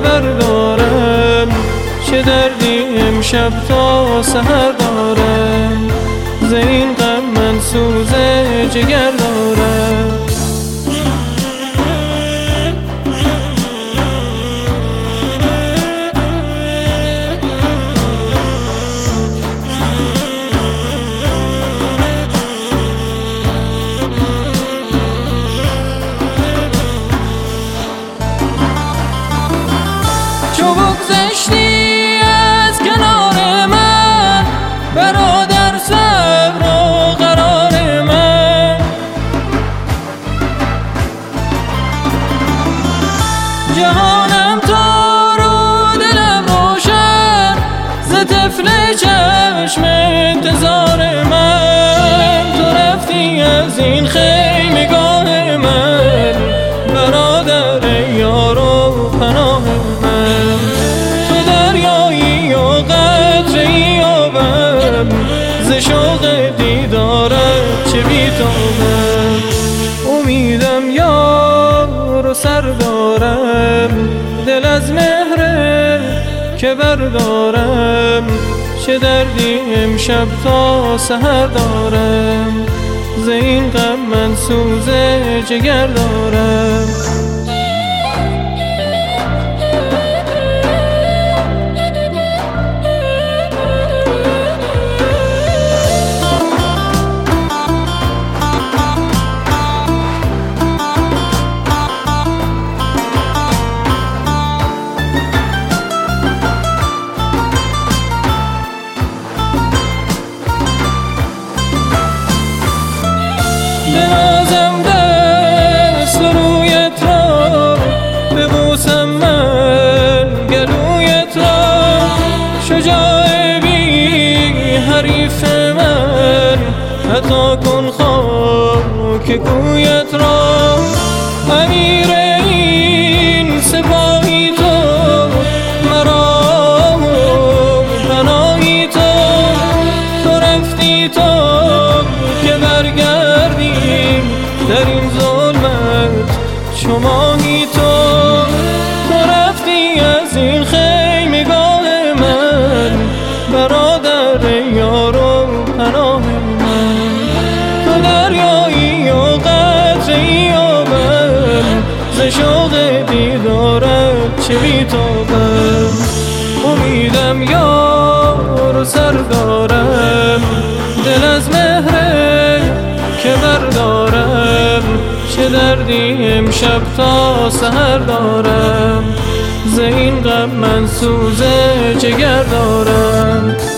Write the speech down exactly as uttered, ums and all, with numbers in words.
بردارم، چه دردی امشب تا سحر دارم، ز این غم من سوز جگر دارم. چو بگذشتی از کنار من برادر، صبر و قرار من، جهانم تار و دلم روشن، ز طفل چشم انتظار من. تو رفتی از این خیمگاه من برادر، یار و پناه من. تو دریایی و قطره‌ای آبم، ز شوق دیدارت چه بی‌تابم. امیدم یار و سر دارم، دل از مهر که بردارم، چه دردی امشب تا سحر دارم، ز این غم من سوز جگر دارم. بنازم دست رویت را، ببوسم من گلویت را، شجاع بی حریف من عطا کن خاک کویت را. امیر این سپاهی تو، مرا پناهی تو، تو رفتی تو که برگردی در این ظلمت چو ماهی تو. تو رفتی از این خیمگاه من برادر، یار و پناه من. تو دریایی و قطره‌ای آبم، ز شوق دیدارت چه بی‌تابم. امیدم یار و سر دارم، دل از مهر که بردارم، چه دردی امشب تا سحر دارم، ز این غم من سوز جگر دارم.